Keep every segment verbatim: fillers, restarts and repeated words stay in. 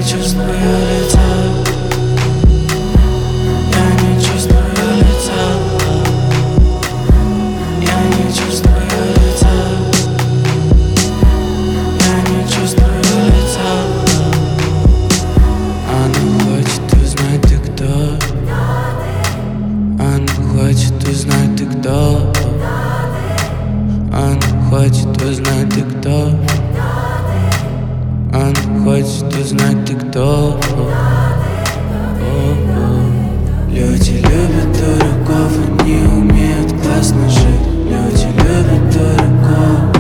чувствую лица. Я не чувствую лица. Я не чувствую лица. Я не чувствую лица. Она хочет узнать, ты кто. Она хочет узнать, ты кто. Она хочет узнать, ты кто. Она хочет узнать, ты кто. Люди любят дураков, они умеют классно жить. Люди любят дураков.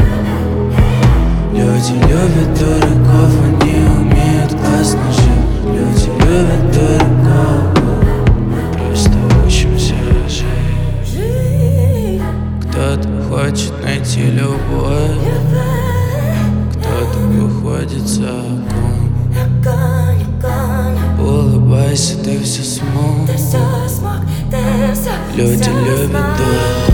Люди любят дураков, они умеют классно жить. Люди любят дураков. Мы просто учимся жить. Кто-то хочет найти любовь, кто-то выходит за огонь. Улыбайся, ты все смог. Люди любят дураков.